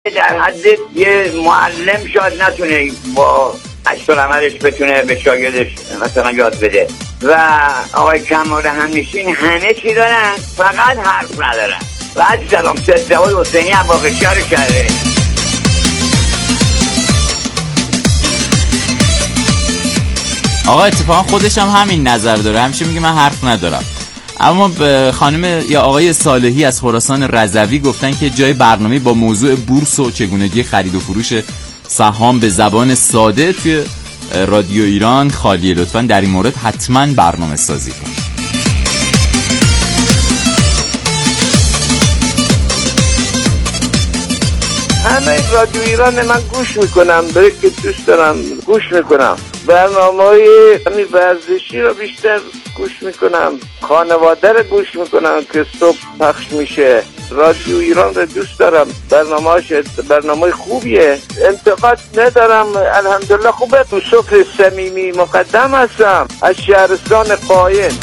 در حد یه معلم شاید نتونه با عکس‌العملش بتونه به شاگردش مثلا یاد بده و آقای کمال همنشین همه چی دارن فقط حرف ندارن. بعد سلام سید حسینی هم با بسیار کرده. آقا اتفاقا خودش هم همین نظر داره، همیشه میگه من حرف ندارم. اما به خانم یا آقای صالحی از خراسان رضوی گفتن که جای برنامه با موضوع بورس و چگونگی خرید و فروش سهام به زبان ساده توی رادیو ایران خالیه. لطفاً در این مورد حتما برنامه سازی کن. همه رادیو ایران من گوش میکنم، برای که دوست دارم گوش میکنم. برنامه‌های همین ورزشی رو بیشتر گوش میکنم، خانواده رو گوش میکنم که صبح پخش میشه. رادیو ایران رو دوست دارم، برنامه خوبیه، انتقاد ندارم، الحمدلله خوبه. یوسف صمیمی مقدم هستم از شهرستان قایم.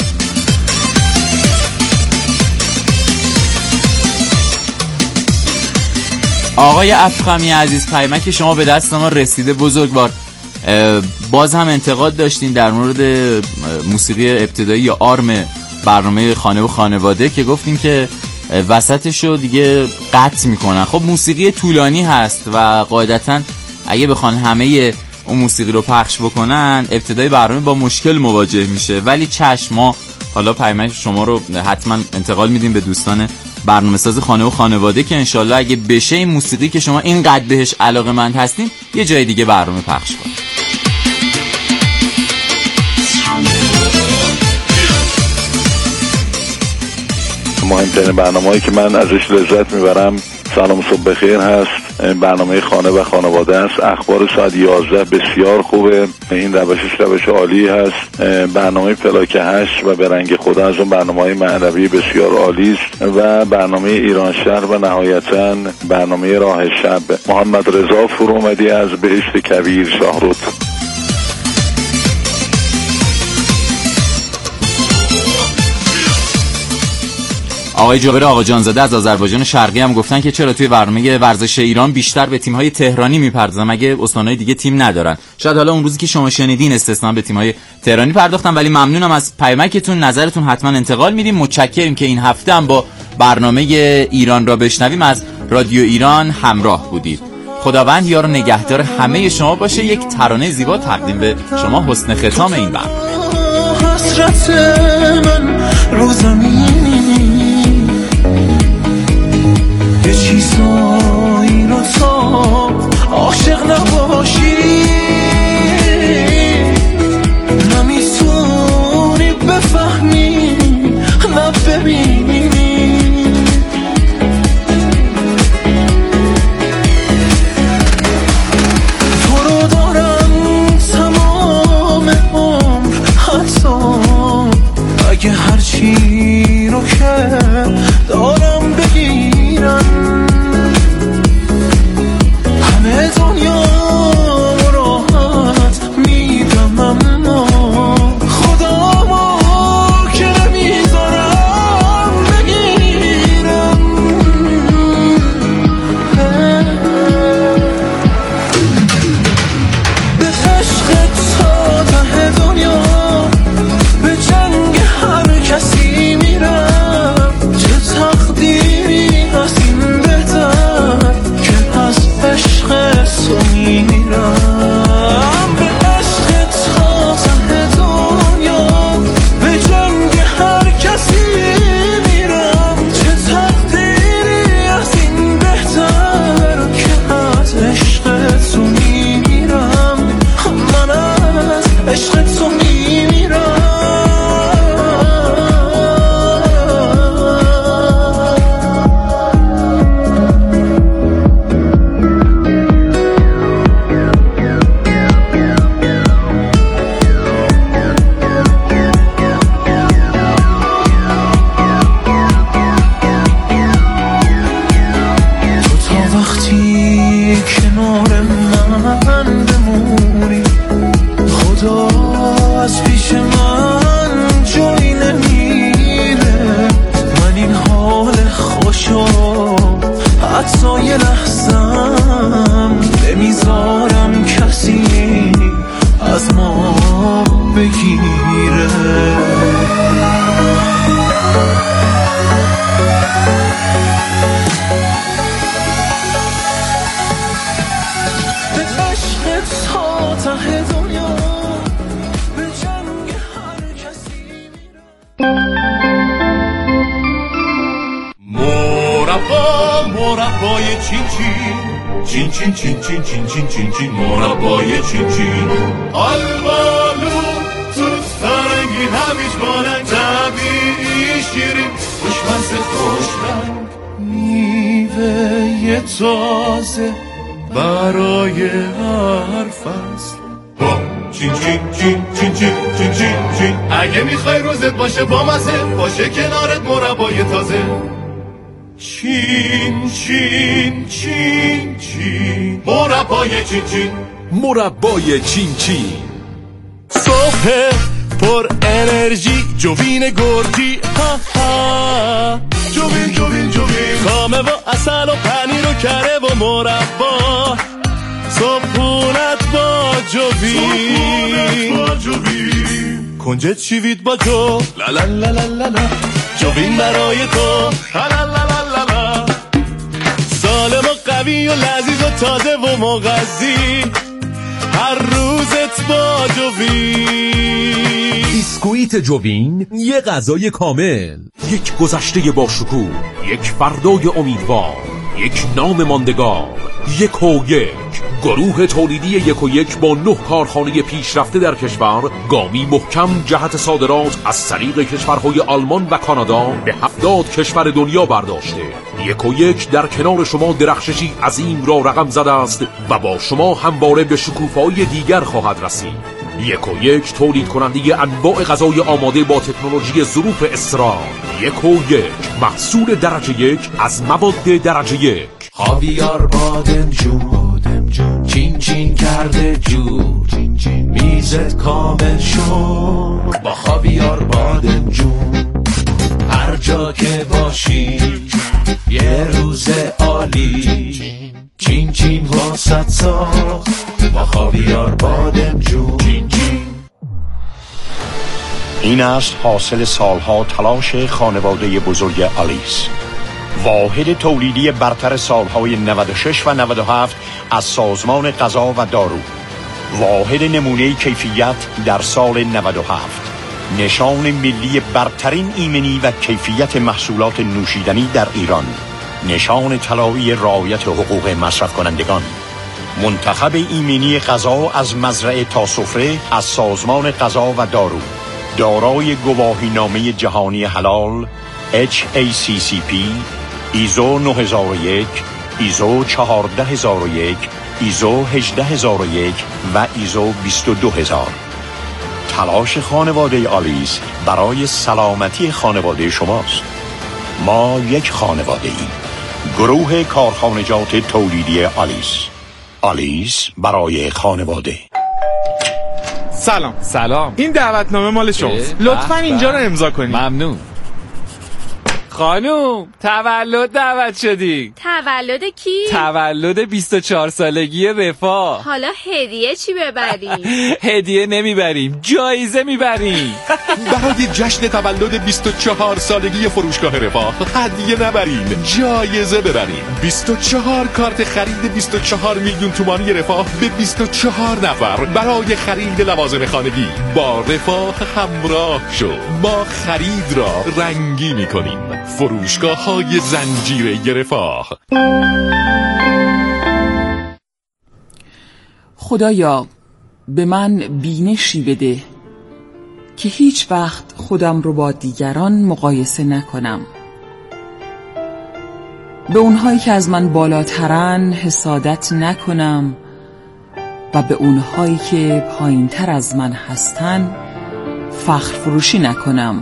آقای افخمی عزیز، پیامک شما به دست ما رسیده بزرگوار. باز هم انتقاد داشتین در مورد موسیقی ابتدایی یا آرم برنامه خانه و خانواده که گفتین که وسطشو دیگه قطع میکنن. خب موسیقی طولانی هست و قاعدتا اگه بخوان همه اون موسیقی رو پخش بکنن ابتدای برنامه با مشکل مواجه میشه. ولی چشم، ما حالا پیامک شما رو حتما انتقال میدیم به دوستان برنامه ساز خانه و خانواده که انشالله اگه بشه این موسیقی که شما اینقدر بهش علاقه‌مند هستین یه جای دیگه برنامه پخش کنه. مهمترین برنامه‌ای که من ازش لذت میبرم سلام صبح بخیر هست، برنامه خانه و خانواده است. اخبار ساعت 11 بسیار خوبه، این روش عالی هست. برنامه فلاک 8 و به رنگ خدا از اون برنامه‌های معنوی بسیار عالی است و برنامه ایران شهر و نهایتاً برنامه راه شب. محمد رضا فرومدی از بهشت کویر شاهرود. آقای جابر آقا جانزاده از آذربایجان شرقی هم گفتن که چرا توی برنامه ورزش ایران بیشتر به تیم‌های تهرانی میپردازن مگه استان‌های دیگه تیم ندارن؟ شاید حالا اون روزی که شما شنیدین استثنا به تیم‌های تهرانی پرداختن، ولی ممنونم از پیامکتون، نظرتون حتما انتقال میدیم. متشکریم که این هفته هم با برنامه ایران را بشنویم از رادیو ایران همراه بودید. خداوند یار و نگهدار همه شما باشه. یک ترانه زیبا تقدیم به شما، حسن ختام این برنامه. حسرت من رو زمین یه چیزایی رو تا عاشق نباشی نمیتونی بفهمی نه ببینی. تو رو دارم تمام عمر، حتی اگه هرچی رو که دارم بگیرم، همه دنیا راحت میدم اما خدامو که نمیذارم بگیرم. به عشق تا ته دنیا به جنگ هر کسی میرم، چه تقدیری از این بهتر که از عشق تو میرم. به عشق تا ته دنیا به جنگ هر کسی میرم، چه تقدیری از این بهتر که از عشق تو میرم. من از عشق تو میرم. کنار من بمونی، خدا از پیش من جایی نمیره. من این حال خوشو حتی یه لحظه بگیره. به عشق تا ته دنیا، به جنگ هر کسی مربای چین چین چین چین چین چین چین چین چین مربای چین چین آلبالو تو فرنگی همیش بانک طبیعی شیرین خوشمزه خوشرنگ میوه تازه برای هر فصل. چین چین چین چین چین چین چین چین اگه میخوای روزت باشه با مزه، باشه کنارت مربای تازه. چین چین چین چین مربای چین چین مربای چین چین. صبح پر انرژی جوین گرجی، ها ها جوین جوین جوین، خامه و عسل و پنیر و کره و مربا، صبحونت با جوین، کنجد شیوید با جو، لا لا لا لا لا، جوین برای تو، لا لا لا لا لا، سالم و قوی و لذیذ و تازه و مغذی، هر روزت با جوین. بیسکویت جوین، یه غذای کامل، یک گذشته با شکوه، یک فردای امیدوار، یک نام ماندگار. یک و یک گروه تولیدی یک و یک با 9 کارخانه پیشرفته در کشور، گامی محکم جهت صادرات از طریق کشورهای آلمان و کانادا به 70 کشور دنیا برداشته. یک و یک در کنار شما درخششی عظیم را رقم زده است و با شما همواره به شکوفه‌های دیگر خواهد رسید. یک و یک تولید کننده انواع غذای آماده با تکنولوژی ظروف اسرار. یک و یک محصول درجه یک از مواد درجه یک. خاویار بادمجون چین چین کرده جور، میزت کامل شد با خاویار بادمجون. هر جا که باشی یه روز عالی، چین چین واسط ساخت با خاویار بادمجون. این است حاصل سالها تلاش خانواده بزرگ آلیس، واحد تولیدی برتر سالهای 96 و 97 از سازمان غذا و دارو، واحد نمونه کیفیت در سال 97، نشان ملی برترین ایمنی و کیفیت محصولات نوشیدنی در ایران، نشان طلایی رعایت حقوق مصرف کنندگان، منتخب ایمنی غذا از مزرعه تا سفره از سازمان غذا و دارو، دارای گواهینامه جهانی حلال HACCP، ایزو 9001، ایزو 14001، ایزو 18001 و ایزو 22000. تلاش خانواده آلیس برای سلامتی خانواده شماست. ما یک خانواده ایم، گروه کارخانجات تولیدی آلیس. آلیس برای خانواده. سلام. این دعوتنامه مال شماست. لطفاً اینجا رو امضا کنید. ممنون. خانوم تولد دعوت شدی. تولد کی؟ تولد 24 سالگی رفاه. حالا هدیه چی ببریم؟ هدیه نمیبریم، جایزه میبریم. برای جشن تولد 24 سالگی فروشگاه رفاه هدیه نبرین، جایزه ببرین. 24 کارت خرید 24 میلیون تومانی رفاه به 24 نفر برای خرید لوازم خانگی. با رفاه همراه شو، ما خرید را رنگی میکنیم. فروشگاه‌های زنجیره رفاه. خدایا به من بینشی بده که هیچ وقت خودم رو با دیگران مقایسه نکنم، به اونهایی که از من بالاترن حسادت نکنم و به اونهایی که پایینتر از من هستن فخر فروشی نکنم.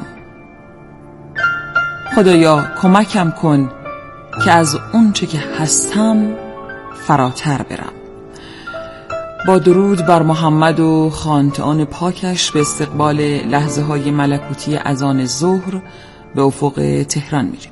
خدایا کمکم کن که از اون چه که هستم فراتر برم. با درود بر محمد و خانتان پاکش به استقبال لحظه های ملکوتی اذان ظهر به افق تهران میریم.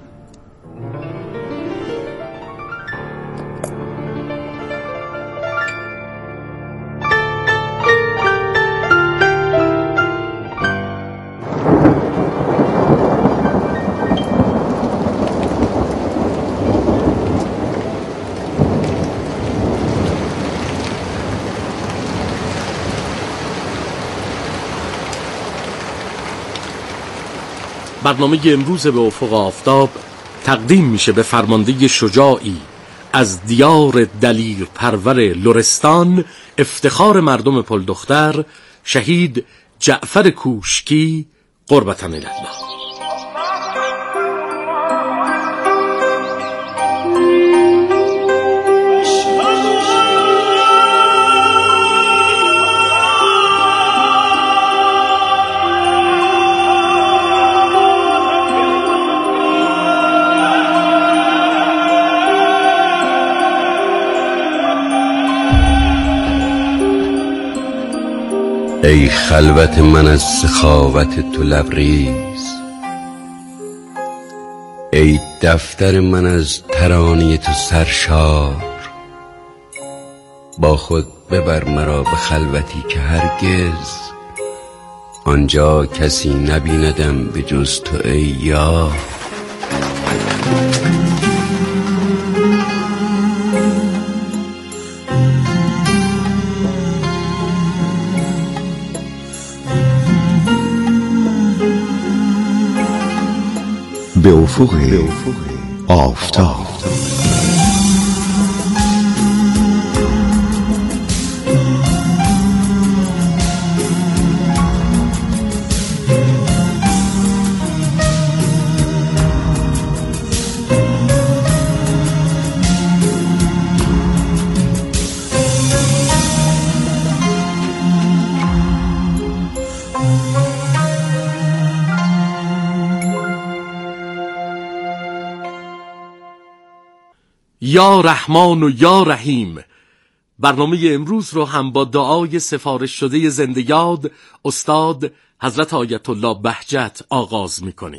برنامه امروز به افق آفتاب تقدیم میشه به فرمانده شجاعی از دیار دلیر پرور لرستان، افتخار مردم پلدختر، شهید جعفر کوشکی قربت الله. ای خلوت من از سخاوت تو لبریز، ای دفتر من از ترانه تو سرشار، با خود ببر مرا به خلوتی که هرگز آنجا کسی نبیندم به جز تو ای یار. به افق آفتاب. یا رحمان و یا رحیم. برنامه امروز رو هم با دعای سفارش شده زنده یاد استاد حضرت آیت الله بهجت آغاز می‌کنیم.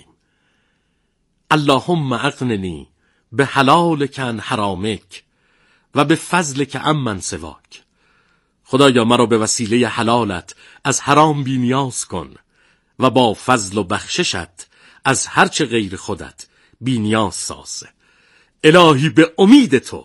اللهم اغننی به حلالک عن حرامک و به فضلک عمن سواک. خدایا مرا به وسیله حلالت از حرام بی نیاز کن و با فضل و بخششت از هرچه غیر خودت بی نیاز ساز. الهی به امید تو.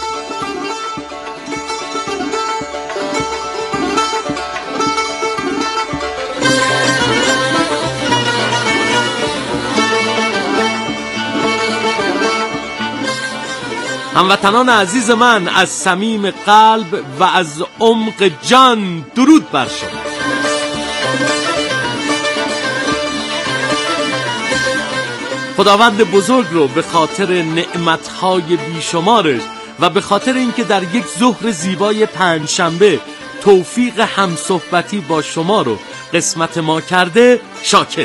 هموطنان عزیز من، از صمیم قلب و از عمق جان درود بر شما. خداوند بزرگ رو به خاطر نعمتهای بیشمارش و به خاطر اینکه در یک ظهر زیبای پنجشنبه توفیق همصحبتی با شما رو قسمت ما کرده شاکر.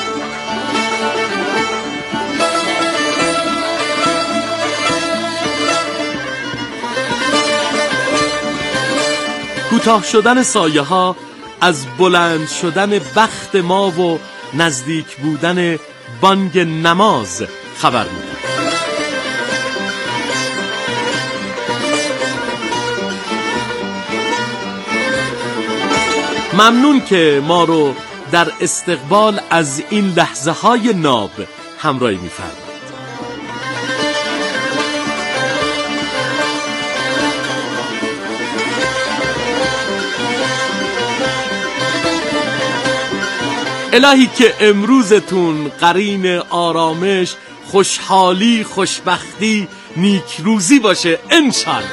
کوتاه شدن سایه ها از بلند شدن بخت ما و نزدیک بودن بانگ نماز خبر میده. ممنون که ما رو در استقبال از این لحظه های ناب همراهی می‌فرمایید. الهی که امروزتون قرین آرامش، خوشحالی، خوشبختی، نیکروزی باشه انشالله.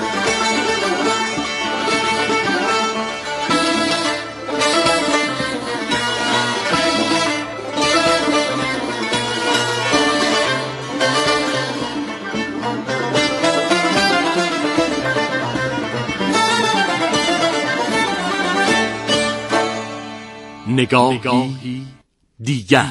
نگاهی دیگر.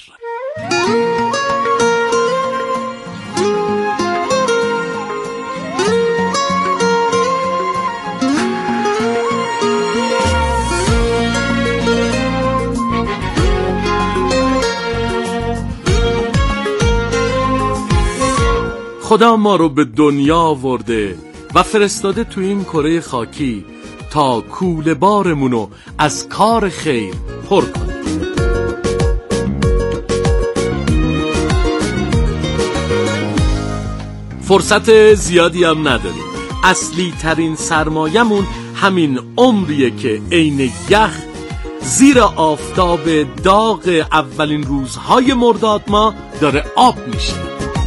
خدا ما رو به دنیا آورده و فرستاده تو این کره خاکی تا کوله بارمونو از کار خیر پر کنه. فرصت زیادی هم نداریم. اصلی ترین سرمایمون همین عمریه که عین یخ زیر آفتاب داغ اولین روزهای مرداد ماه داره آب میشه.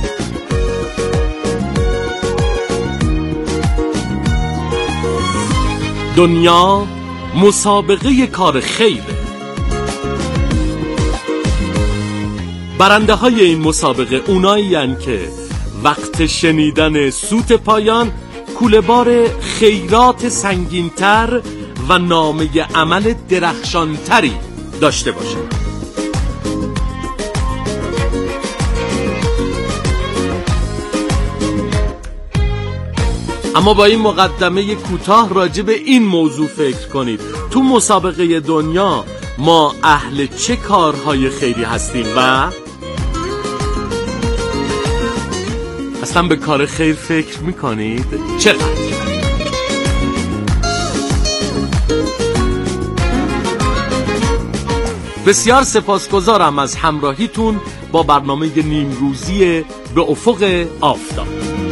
دنیا مسابقه کار خیره. برنده های این مسابقه اونایی هن که وقت شنیدن سوت پایان کوله‌بار خیرات سنگین‌تر و نامه عمل درخشانتری داشته باشه. اما با این مقدمه کوتاه راجع به این موضوع فکر کنید. تو مسابقه دنیا ما اهل چه کارهای خیری هستیم و اصلا به کار خیر فکر میکنید؟ چقدر؟ بسیار سپاسگزارم از همراهیتون با برنامه نیمروزی به افق آفتاب.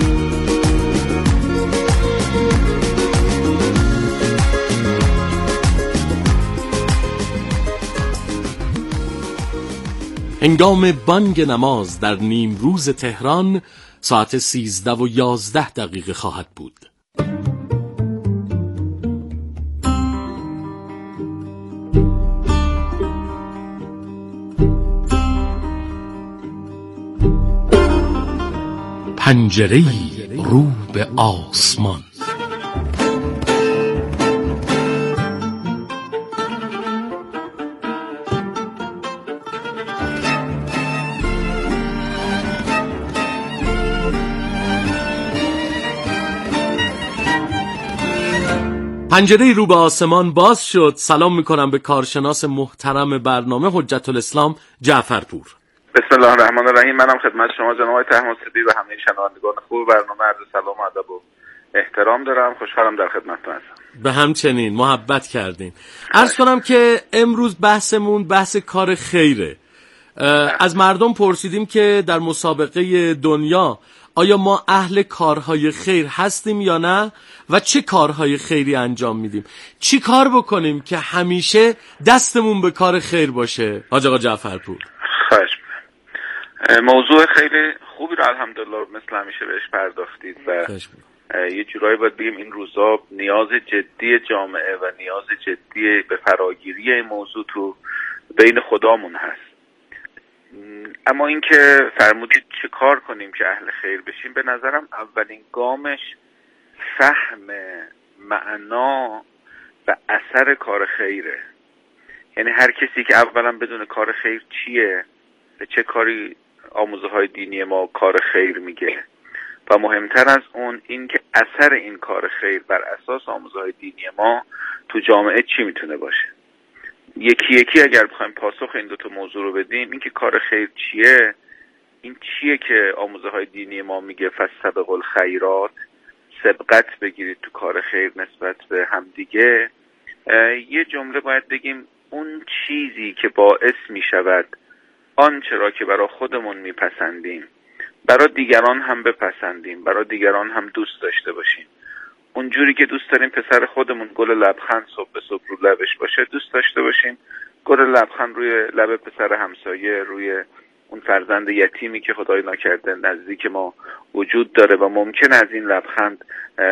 هنگام بانگ نماز در نیمروز تهران ساعت 13:11 خواهد بود. پنجره‌ای رو به آسمان. پنجره رو به آسمان باز شد. سلام میکنم به کارشناس محترم برنامه حجت الاسلام جعفرپور. بسم الله الرحمن الرحیم. منم خدمت شما جناب آقای طهماسبی و همه شنوندگان خوب برنامه عرض سلام و ادب و احترام دارم. خوشحالم در خدمتتون هستم. به همچنین محبت کردین. عرض کنم که امروز بحثمون بحث کار خیره. از مردم پرسیدیم که در مسابقه دنیا آیا ما اهل کارهای خیر هستیم یا نه و چه کارهای خیری انجام میدیم؟ چی کار بکنیم که همیشه دستمون به کار خیر باشه؟ حاج آقا جعفرپور. خواهش می‌کنم. موضوع خیلی خوبی رو الحمدلله مثل همیشه بهش پرداختید و یه جورایی باید بگیم این روزا نیاز جدی جامعه و نیاز جدی به فراگیری این موضوع تو بین خدامون هست. اما اینکه فرمودید چه کار کنیم که اهل خیر بشیم، به نظرم اولین گامش فهم معنا و اثر کار خیره. یعنی هر کسی که اولا بدون کار خیر چیه، به چه کاری آموزه های دینی ما کار خیر میگه و مهمتر از اون این که اثر این کار خیر بر اساس آموزه های دینی ما تو جامعه چی میتونه باشه. یکی یکی اگر بخوایم پاسخ این دوتا موضوع رو بدیم، این که کار خیر چیه، این چیه که آموزه های دینی ما میگه فاستبقوا الخیرات، سبقت بگیرید تو کار خیر نسبت به همدیگه. یه جمله باید بگیم اون چیزی که باعث میشود آنچه را که برای خودمون میپسندیم برای دیگران هم بپسندیم، برای دیگران هم دوست داشته باشیم. اونجوری که دوست داریم پسر خودمون گل لبخند صبح به صبح رو لبش باشه دوست داشته باشیم، گل لبخند روی لب پسر همسایه، روی اون فرزند یتیمی که خدای نکرده نزدیک ما وجود داره و ممکن از این لبخند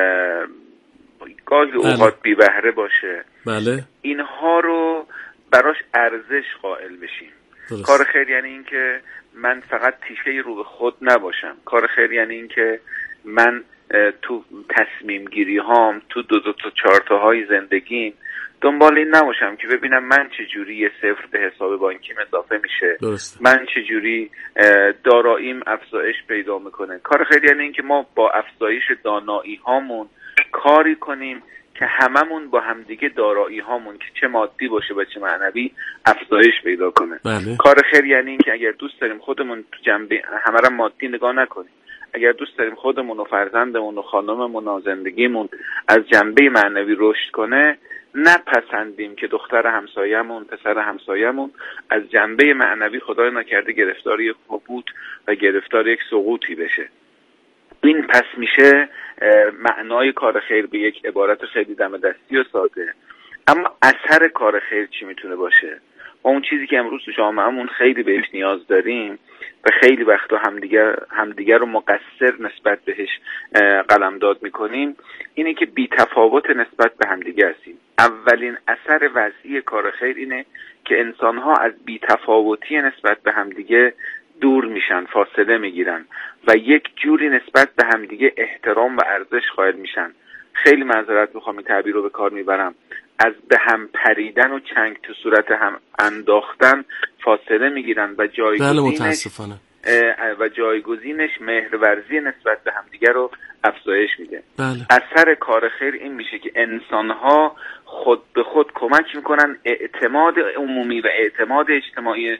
گاهی اوقات بی بهره باشه. بله. اینها رو براش ارزش قائل بشیم. درست. کار خیر یعنی این که من فقط تیشه رو به خود نباشم. کار خیر یعنی این که من تو تصمیم گیری هام، تو دو تا چهار تا های زندگیم دنبال این نباشم که ببینم من چجوری یه صفر به حساب بانکیم اضافه میشه. درست. من چجوری داراییم افزایش پیدا میکنه. کار خیر یعنی این که ما با افزایش دانایی هامون کاری کنیم که هممون با همدیگه دارایی هامون که چه مادی باشه و چه معنوی افزایش پیدا کنه. بله. کار خیر یعنی این که اگر دوست داریم خودمون تو جنبه همه را مادی نگاه نکنیم، اگر دوست داریم خودمون و فرزندمون و خانممون و زندگیمون از جنبه معنوی رشد کنه، نپسندیم که دختر همسایه‌مون، پسر همسایه‌مون از جنبه معنوی خدای نکرده گرفتار یک هبوط و گرفتار یک سقوطی بشه. این پس میشه معنای کار خیر به یک عبارت خیلی دم دستی و ساده اما اثر کار خیر چی میتونه باشه؟ ما اون چیزی که امروز تو جامعهمون خیلی بهش نیاز داریم و خیلی وقتا همدیگر رو مقصر نسبت بهش قلمداد میکنیم اینه که بی‌تفاوت نسبت به همدیگه هستیم. اولین اثر وضعی کار خیر اینه که انسان‌ها از بی‌تفاوتی نسبت به همدیگه دور میشن، فاصله میگیرن و یک جوری نسبت به همدیگه احترام و ارزش قائل میشن. خیلی معذرت میخوام این تعبیر رو به کار میبرم، از به هم پریدن و چنگ تو صورت هم انداختن فاصله میگیرن و جایگزینش مهرورزی نسبت به همدیگه رو افزایش میده. اثر کار خیر این میشه که انسان‌ها خود به خود کمک میکنن اعتماد عمومی و اعتماد اجتماعی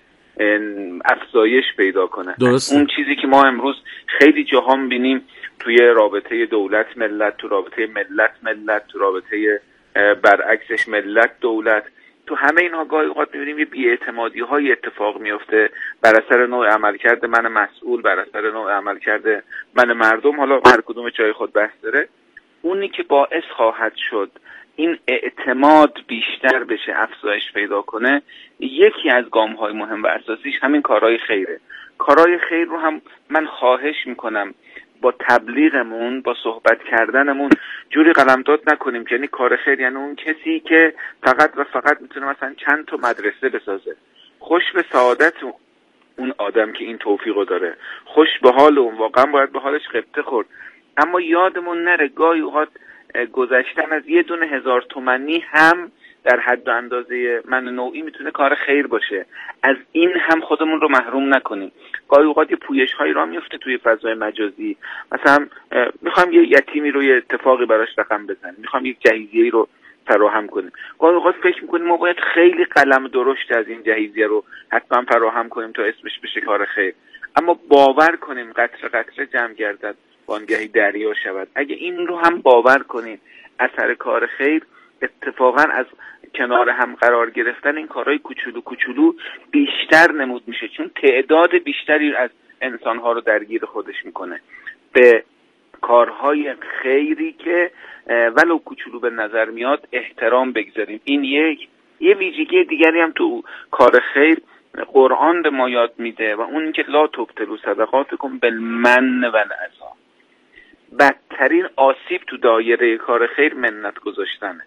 افزایش پیدا کنه. اون چیزی که ما امروز خیلی جاها می‌بینیم توی رابطه دولت ملت، تو رابطه ملت، تو رابطه برعکسش ملت دولت، تو همه اینها گاهی اوقات می‌بینیم یه بی‌اعتمادی‌های اتفاق میفته بر اثر نوع عملکرد من مسئول، بر اثر نوع عملکرد من مردم. حالا هر کدوم جای خود بحث داره. اونی که باعث خواهد شد این اعتماد بیشتر بشه، افزایش پیدا کنه، یکی از گام‌های مهم و اساسیش همین کارهای خیره. کارهای خیر رو هم من خواهش میکنم با تبلیغمون، با صحبت کردنمون جوری قلمداد نکنیم که یعنی کار خیر یعنی اون کسی که فقط و فقط میتونه مثلا چند تا مدرسه بسازه. خوش به سعادت اون آدم که این توفیقو داره، خوش به حال اون، واقعا باید به حالش غبطه خورد. اما یادمون نره گاهی اوقات گذشتن از 1,000 تومانی هم در حد و اندازه من نوعی میتونه کار خیر باشه. از این هم خودمون رو محروم نکنیم. گاهی اوقات یه پویش هایی را میفته توی فضای مجازی، مثلا میخوام یه یتیمی رو یه اتفاقی براش رقم بزنیم، میخوام یک جهیزیه‌ای رو فراهم کنیم. گاهی اوقات فکر میکنیم ما باید خیلی قلم درشت از این جهیزیه رو حتما فراهم کنیم تا اسمش بشه کار خیر. اما باور کنیم قطره قطره جمع گردد وانگهی دریا شود. اگه این رو هم باور کنیم، اثر کار خیر اتفاقا از کنار هم قرار گرفتن این کارهای کوچولو کوچولو بیشتر نمود میشه، چون تعداد بیشتری از انسانها رو درگیر خودش میکنه. به کارهای خیری که ولو کوچولو به نظر میاد احترام بگذاریم. این یه ویژگی دیگری هم تو کار خیر قرآن به ما یاد میده و اون که لا تبطلوا صدقاتکم بالمن و الاذی. بدترین آسیب تو دایره کار خیر منت گذاشتنه.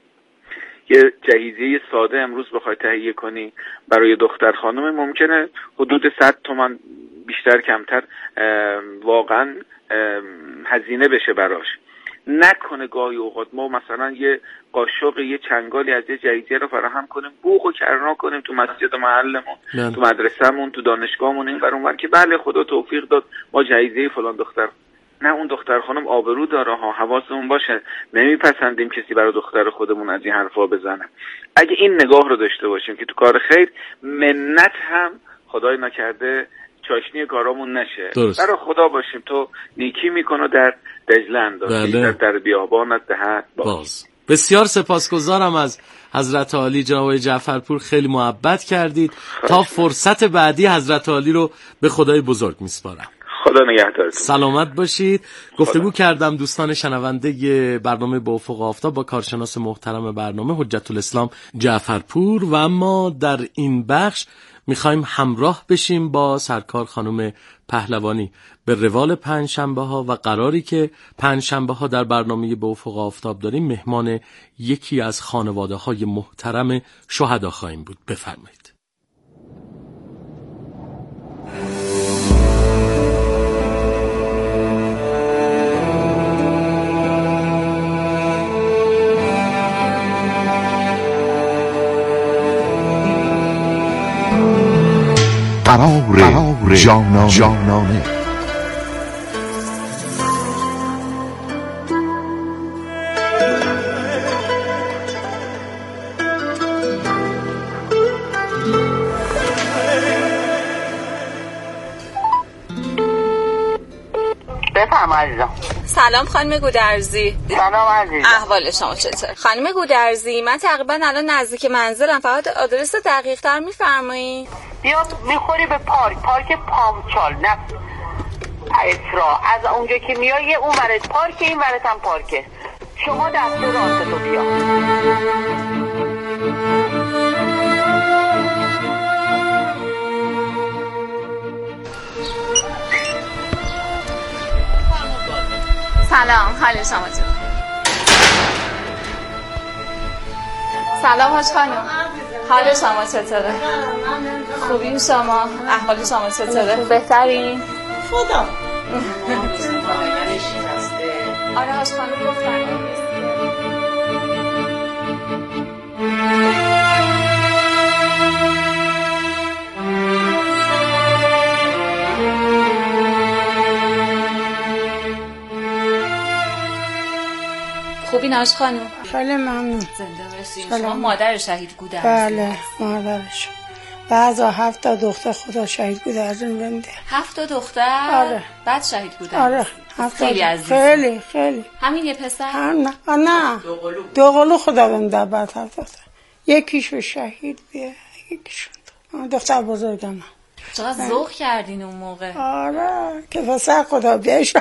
یه جهیزیه ساده امروز بخوای تهیه کنی برای دختر خانم ممکنه حدود 100 تومان بیشتر کمتر واقعا هزینه بشه براش. نکنه گاهی اوقات ما مثلا یه قاشق یه چنگالی از یه جهیزیه رو فراهم کنیم، بوق و کرنا کنیم تو مسجد محلمون، تو مدرسه‌مون، تو دانشگاهمون، این ور اون ور که بله خدا توفیق داد ما جهیزیه فلان دختر. نه، اون دختر خانم آبرو داره ها، حواسمون باشه، نمیپسندیم کسی برای دختر خودمون از این حرفا بزنه. اگه این نگاه رو داشته باشیم که تو کار خیر منت هم خدای نکرده چاشنی کارامون نشه، برای خدا باشیم تو نیکی میکنه در دجله اندازی در بیابانت دهد باز. بسیار سپاسگزارم از حضرت عالی جناب جعفرپور، خیلی محبت کردید. تا فرصت بعدی حضرت عالی رو به خدای بزرگ میسپارم. خدا نگهدارتون. سلامت باشید. گفتگو کردم دوستان شنونده برنامه با افق آفتاب با کارشناس محترم برنامه حجت الاسلام جعفرپور و اما در این بخش میخوایم همراه بشیم با سرکار خانم پهلوانی به روال پنجشنبه ها و قراری که پنجشنبه ها در برنامه با افق آفتاب داریم مهمان یکی از خانواده های محترم شهدا خواهیم بود. بفرمایید. قرار جانانه بفرما عزیزم. سلام خانم گودرزی. سلام عزیزم. احوال شما چطور؟ خانم گودرزی من تقریبا الان نزدیک منزلم، فقط آدرس دقیق تر میفرمایید؟ بیا میخوری به پارک پامچال، نه اسرا. از اونجا که میای اون ورد پارک، این ورد هم پارکه. شما دست راست تو بیا. سلام، حال شما چطوره؟ سلام حاج خانم، حال شما چطوره؟ خوبین شما؟ احوال شما چطوره؟ بهترین؟ خدا آره حاج خانم گفتن. خوبی حاج خانم؟ خیلی ممنون. زنده باشین. شما مادر شهید گودرزی؟ بله مادرش. بعضا 7 تا دختر خدا شهید گودرزی بنده. 7 تا دختر؟ آره. بعد شهید گودرزی؟ آره. خیلی عزیز. خیلی. همین یه پسر؟ نه. دوقلو خدا بنده بعد 7 دختر. یکیشو شهید بیه، یکیشون دختر بزرگم. چقدر ذوق کردین اون موقع. آره که پسر خدا بیش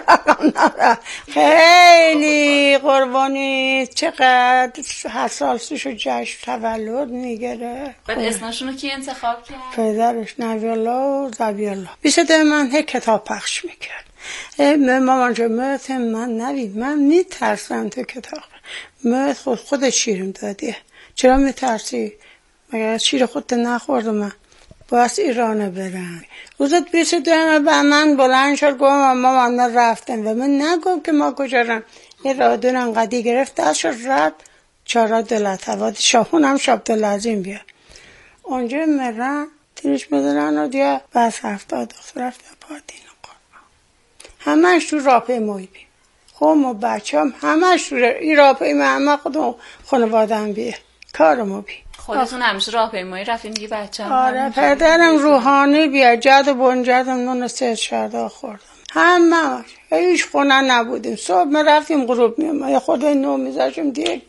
خیلی قربانی، چقدر هر سال سوشو جشن تولد میگره. بعد اسمشونو کی انتخاب کرد؟ پدرش نبیالله و زبیالله. بیشتر من هی کتاب پخش میکرد. مامان جو مرت من نوید، من میترسم تو کتاب مرت خودت شیرم دادی، چرا میترسی؟ مگر شیر خودت نخوردم من؟ باید ایران برم. روزت 22 با من بلند شد گفت مامان من رفتم و من نگم که ما کجا رم. یه رادون انقدی گرفت دست شد رد 4 دلت هوا شاهون هم شاب دلازیم بیا اونجا مرن تیرش میدنن و دیگه بس 70 دختر رفت پادین قربان همش تو راهپیمایی بیم. خب ما بچه‌ام همش تو این راهپیمایی همه خودم خانواده‌ام بیه کارمو بی. خودتون همیشه راهپیمایی رفتین دیگه بچه‌ام؟ آره پدرم روحانی بیا جد و بنجدم نون سه شردا خوردم همه هیچ خونه نبودیم. صبح ما رفتیم غروب میام خود نو میذاشیم دیگه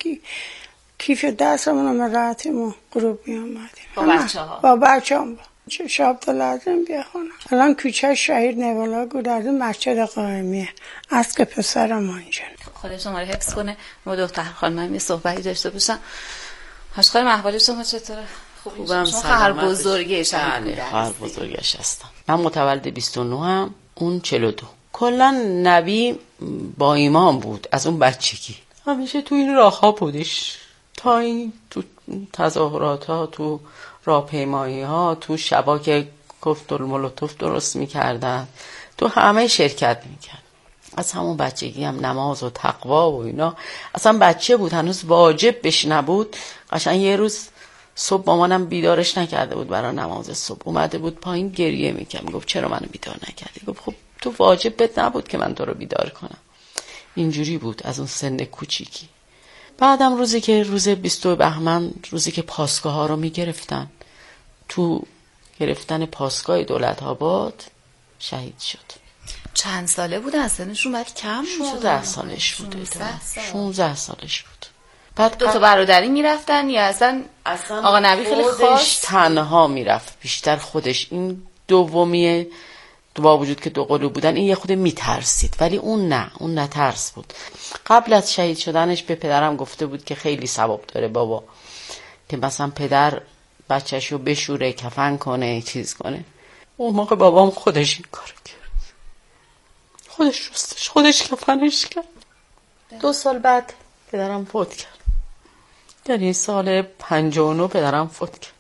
کیف دستمون رو راحتیم و غروب میامدیم با بچه‌ام شاب تا لازم بیا خونه. الان کوچه شهید نوالا گودرزی مسجد قائمیه از که پسرم آنجا خدا شما رو حفظ کنه. ما دختر خانم یه صحبتی داشته باشم. حاج خانم احوال شما چطوره؟ خوبم. شما خواهر بزرگی شهید خواهر بزرگش هستم. من متولد 29 هم اون 42. کلا نبی با ایمان بود از اون بچگی. همیشه تو این راه ها بودش تا این تو تظاهرات ها تو راهپیمایی ها تو شبا که کوکتل مولوتوف درست میکردن تو همه شرکت میکرد. از همون بچگی هم نماز و تقوا و اینا. اصلا بچه بود هنوز واجب بش نبود. قشنگ یه روز صبح مامانم بیدارش نکرده بود برای نماز صبح. اومده بود پایین گریه میکرد. میگفت چرا منو بیدار نکردی؟ گفت خب تو واجب بهت نبود که من تو رو بیدار کنم. اینجوری بود از اون سن کوچیکی. بعدم روزی که روز 22 بهمن روزی که پاسگاه ها رو میگرفتن تو گرفتن پاسگاه دولت آباد شهید شد. چند ساله بود؟ از سنشون باید کم بود. 16 سالش بود. 16 سالش بود. بعد 2 تا برادری میرفتن یا اصلا آقا نبی خیلی خاص تنها میرفت بیشتر خودش. این دومیه با وجود که دو قلو بودن این یه خود میترسید ولی اون نه، اون نترس بود. قبل از شهید شدنش به پدرم گفته بود که خیلی ثواب داره بابا که مثلا پدر بچه‌شو بشوره کفن کنه چیز کنه. اون موقع بابام خودش این کارو کرد. خودش رستش خودش کفنش کرد. 2 سال بعد پدرم فوت کرد. یعنی سال 59 پدرم فوت کرد.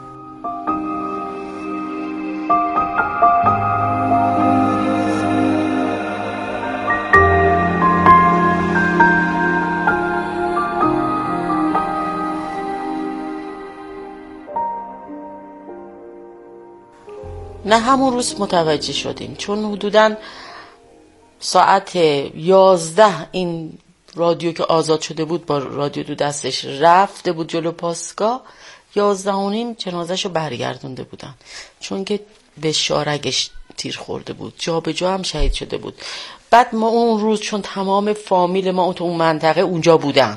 نه همون روز متوجه شدیم چون حدوداً ساعت 11 این رادیو که آزاد شده بود با رادیو دو دستش رفته بود جلو پاسگاه. 11:30 جنازه‌شو برگردونده بودن چون که به شارگش تیر خورده بود. جا به جا هم شهید شده بود. بعد ما اون روز چون تمام فامیل ما تو اون منطقه اونجا بودن